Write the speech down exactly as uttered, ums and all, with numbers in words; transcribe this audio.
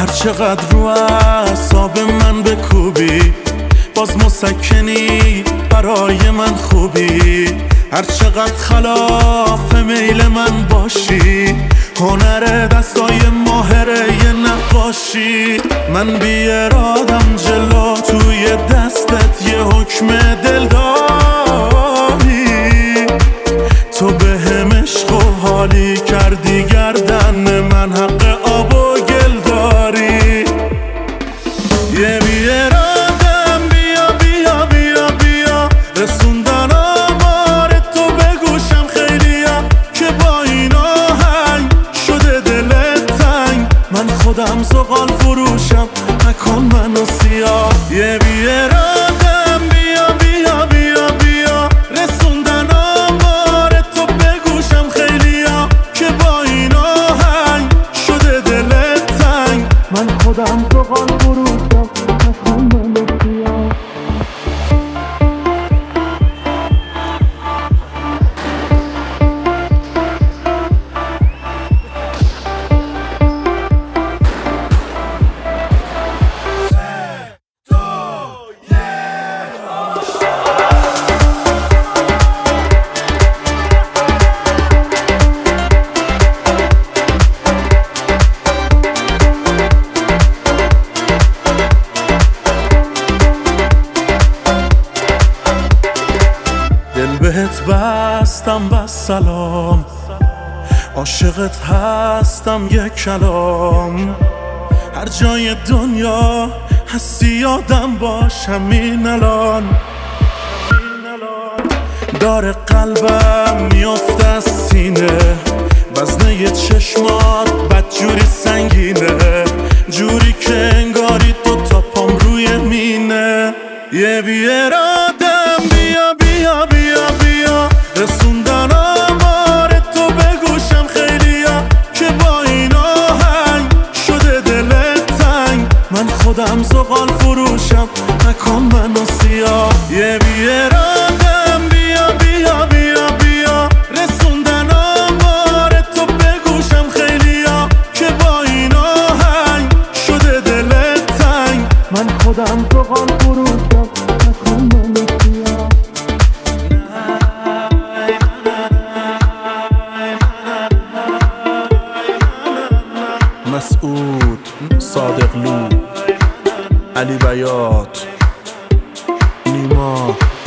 چقدر رو اعصاب من بکوبی باز مسکنی برای من خوبی. هر چقدر خلاف میل من باشی هنر دستای ماهره یه نقاشی. من بی ارادم جلو توی دستت یه حکم دل داری. تو به هم عشق و حالی کردی گردن من حق آب و گل داری. یه بی ارادم بیا بیا بیا بیا رسوندن آمار تو به گوشم خیلیا که با این آهنگ شده دلت تنگ. من خودم زغال فروشم نکن منو سیاه. یه بی ارادم بیا بیا بیا بیا رسوندن آمار تو به گوشم خیلیا که با این آهنگ شده دلت تنگ. من خودم زغال فروشم نکن منو سیاه. دل بهت بستم بس سلام عاشقت هستم یک کلام. هر جای دنیا هستی یادم باش همین الان. داره قلبم میافته از سینه وزنه چشمات بدجوری سنگینه جوری که انگاری دو تا پام روی مینه. یه بی ارادم بیا بیا بیا بیا رسوندن آمار تو به گوشم خیلیا که با این آهنگ شده دلت تنگ. من خودم زغال فروشم نکن منو سیاه. یه بی ارادم بیا بیا بیا بیا رسوندن آمار تو به گوشم خیلیا که با این آهنگ شده دلت تنگ. من خودم زغال فروشم نکن منو سیاه. مسعود صادقلو علی بیات نیما